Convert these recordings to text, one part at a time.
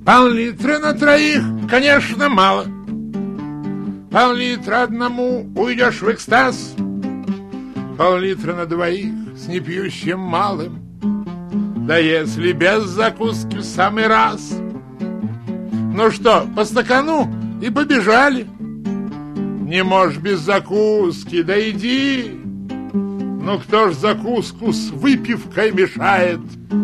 Пол-литра на троих, конечно, мало. Пол-литра одному уйдешь в экстаз. Пол-литра на двоих с непьющим малым. Да если без закуски в самый раз. Ну что, по стакану и побежали. Не можешь без закуски, да иди. Ну кто ж закуску с выпивкой мешает?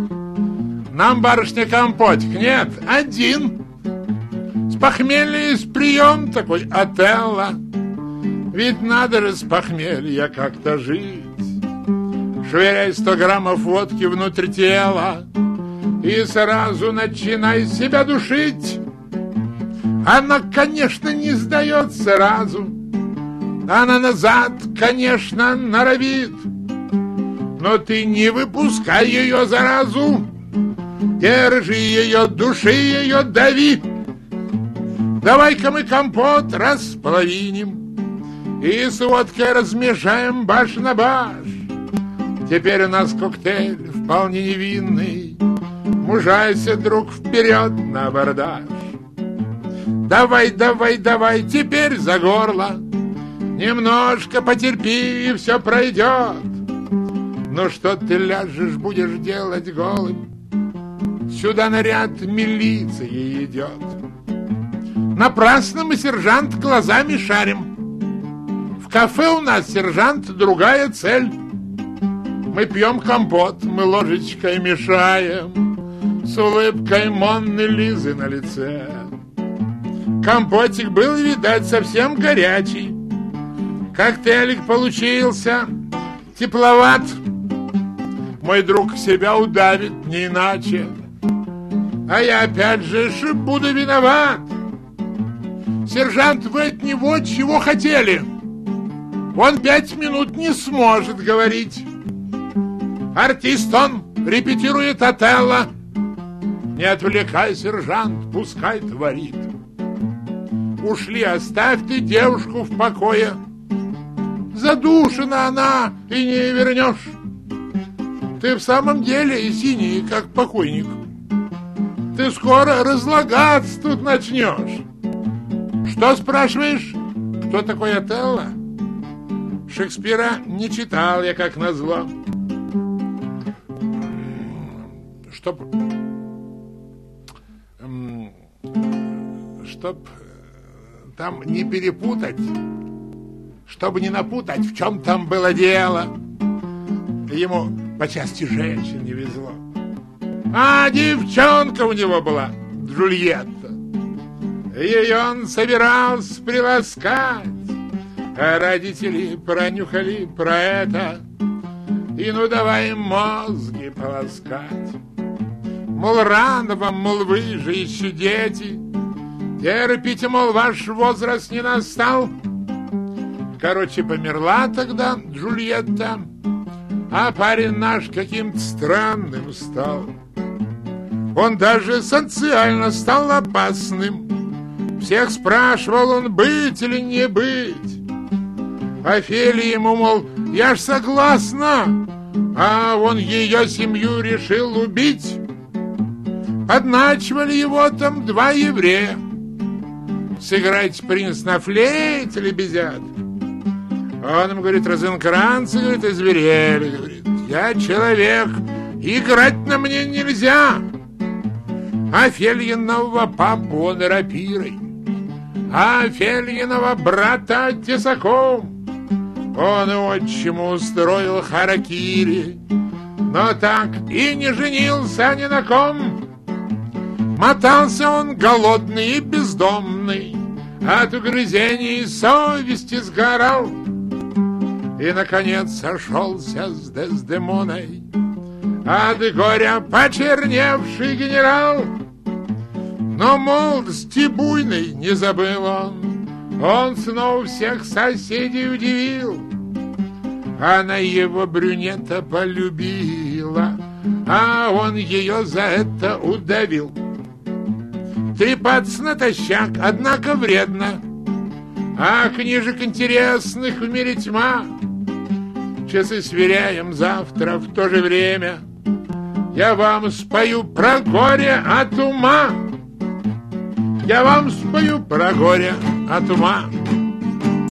Нам, барышня, компотик нет, один. С похмелья есть прием такой, Отелло. Ведь надо же с похмелья как-то жить. Швыряй 100 граммов водки внутрь тела и сразу начинай себя душить. Она, конечно, не сдается сразу. Она назад, конечно, норовит. Но ты не выпускай ее заразу. Держи ее, души ее, дави. Давай-ка мы компот располовиним и с водкой размешаем баш на баш. Теперь у нас коктейль вполне невинный. Мужайся, друг, вперед на абордаж. Давай, давай, давай, теперь за горло. Немножко потерпи, и все пройдет. Ну что ты ляжешь, будешь делать голым? Сюда наряд милиции идет. Напрасно мы, сержант, глазами шарим. В кафе у нас, сержант, другая цель. Мы пьем компот, мы ложечкой мешаем с улыбкой Монны Лизы на лице. Компотик был, видать, совсем горячий. Коктейлик получился тепловат. Мой друг себя удавит не иначе. А я опять же буду виноват. Сержант, вы от него чего хотели? Он 5 минут не сможет говорить. Артист он, репетирует Отелло. Не отвлекай, сержант, пускай творит. Ушли, оставь ты девушку в покое. Задушена она, и не вернешь. Ты в самом деле синий, как покойник. Ты скоро разлагаться тут начнешь. Что спрашиваешь? Кто такой Отелло? Шекспира не читал я, как назло. Чтоб там не перепутать, чтобы не напутать, в чем там было дело. Ему по части женщин не везло. А девчонка у него была, Джульетта. Ее он собирался приласкать, а родители пронюхали про это. И ну давай им мозги полоскать. Мол, рано вам, мол, вы же еще дети. Терпите, мол, ваш возраст не настал. Короче, померла тогда Джульетта, а парень наш каким-то странным стал. Он даже социально стал опасным. Всех спрашивал он, быть или не быть. Офелия ему, мол, я ж согласна, а он ее семью решил убить. Подначивали его там 2 еврея. Сыграть принц на флейте лебезят. Он им говорит, розенкранцы, говорит, озверели, говорит. Я человек, играть на мне нельзя. Офельиного папу он рапирой, а Офельиного брата тесаком. Он отчиму устроил харакири, но так и не женился ни на ком. Мотался он голодный и бездомный, от угрызений совести сгорал. И, наконец, сошелся с Дездемоной, от горя почерневший генерал. Но молодости буйной не забыл он снова всех соседей удивил. Она его брюнета полюбила, а он ее за это удавил. Трепаться натощак, однако вредно, а книжек интересных в мире тьма. Часы сверяем завтра в то же время. Я вам спою про горе от ума. Я вам спою про горе от ума.